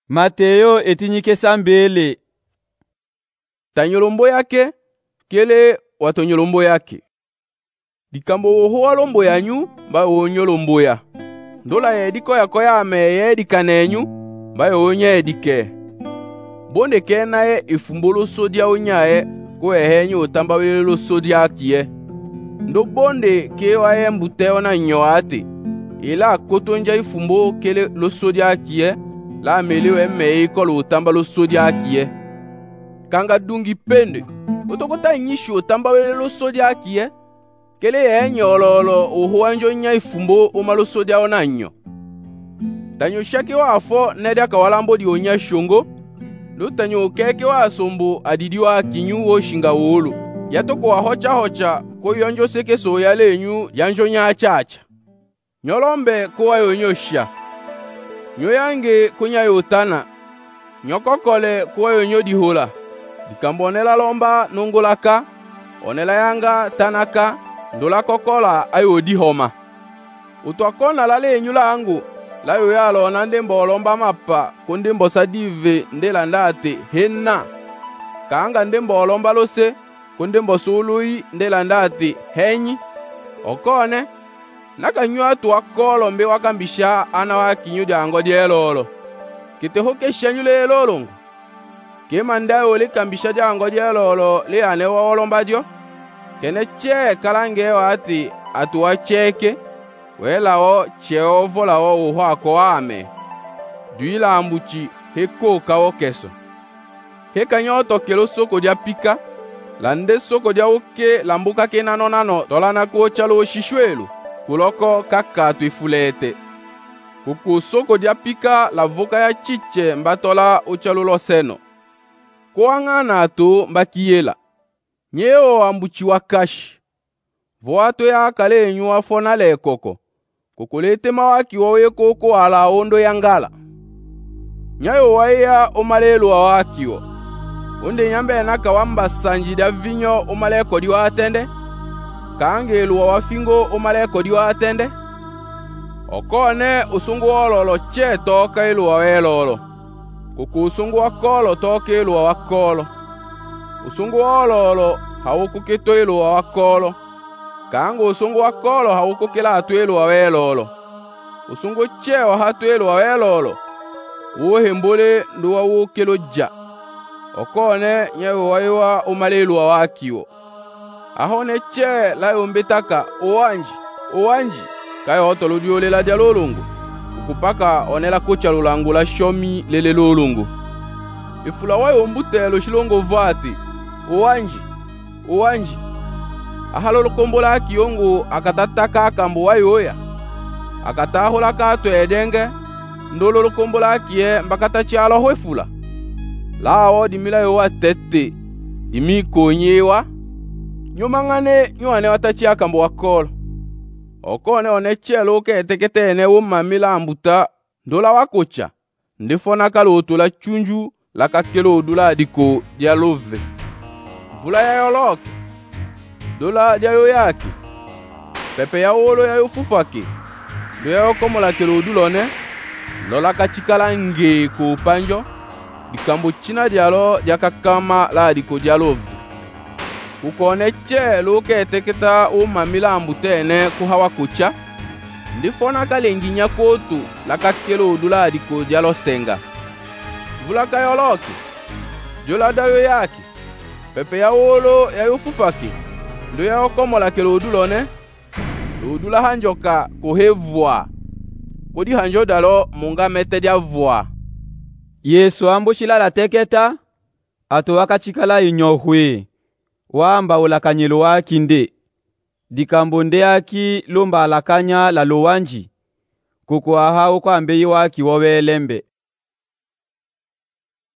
Mateo etinyike sambele. Tanyolombo yake kele watonyolombo yake. Dikambo woho walombo yanyu mba wonyolombo ya. Ndola yediko yako ya ame yedikanenyu mba yonya yedike. Bonde kenaye ifumbolo sodia onyaye ko ehenyu otamba welelo sodia kiye. Ndo bonde kewa ye mbute ona nyoate. Ila kotonja ifumbo kele lo sodia kiye. La melewe mei kolo otamba lo sodia kiye. Kanga dungi pende. Otokota nyishi otamba welelo sodia kiye. Kele ye nyololo uhuanjo nya ifumbo omalo sodia ona nyo. Tanyo shake wa afo nedia kawalambo di onya shongo. Lo tanyo keke wa asombo adidi wa kinyu wo shinga wolo. Yatoko wa hocha ko yonjo seke so yale nyu yanjo nya achacha. Nyolombe ko yonyosha. Nyoyange kunya yotana. Nyokokole ko yonyo di hola. Dikambonela lomba nongolaka. Onela yanga tanaka. Ndola kokola ayo di homa. Utwakona lale nyula angu. La yo yalo nande mbolomba mapa konde mbosa dive ndela ndate henna. Kaanga nde mbolomba lose konde mbosului ndela ndate henyi. Okone naka nyua tuwakolo mbe wakambisha ana wa kinyu diango dielolo. Kite hoke shanyule lolongo. Kema ndayo le kambisha diango dielolo le ane wa olomba dio. Kene che kalange wati atuwa cheke. Wela o cheovo la o uho ako ame. Duila ambuchi heko kawo keso. Heka nyoto kelo soko dia pika. Lande soko dia oke lambuka ke nano dolana ko chalo shishwelu. Kuloko kaka tuifulete. Kuku soko dia pika la voka ya chiche mbatola uchalo lo seno. Kuanga na tu mbakiyela. Nyeo ambuchi wakashi. Voato ya kale nyua fona le koko. Kukulete mawaki wawe koko ala ondo yangala. Nyayo waya omalelo wawakiwo. Onde nyambe naka wamba sanji da vinyo omaleko diwa atende. Kaangelu wafingo omaleko diwa atende. Okone usungu ololo che toka ilu wawelolo. Kuku usungu wakolo toka ilu wawakolo. Usungu ololo haukuketo ilu wawakolo. Kango usungu wakolo haukukila atuelu wawelolo. Usungu chewa hatuelu wawelolo. Uwe mbole nduwa ukelo ja. Okone nyewe waiwa umalelu wawakiwo. Ahone che la umbitaka uwanji. Kayo otolo diole la dia lolungu. Ukupaka onela kucha lulangu la shomi lele lolungu. Ifula wayo umbutelo shilongo vati. Uwanji. Ahalolo kombola kiongo akatataka kambo wayoya. Akatahola kato edenge. Ndololo kombola kie mbakata chialo hoefula. Lao dimila yowa tete. Dimi konyewa. Nyumangane nyuane watachia kambo wakolo. Okone onechelo ke eteketene umamila ambuta. Ndola wakocha. Ndifona kaloto la chunju la kakelo odula adiko dialove. Vula ya yoloke. Dola dia yo yaki. Pepe ya wolo ya yo fufaki. Do ya komola kelo dulone. Lola kachikala nge ko panjo. Dikambo china dialo dia kakama la diko dialovi. Ukone che loke eteketa umamila ambutene kuhawa kucha. Ndifona kalenginya kotu la kakelo dula diko dialo senga. Vula kayoloki. Jola da yo yaki. Pepe ya wolo ya yo fufaki. Ndo ya okomola kelo odulone. Odula hanjoka kohevwa. Kodi hanjo dalo munga mete dia vwa. Yesu ambushila la teketa. Ato wakachikala inyohwe. Wamba ulakanyelo wakinde. Dikambonde aki lomba alakanya la lowanji. Kuku ahao kwa ambeyi waki wawelembe.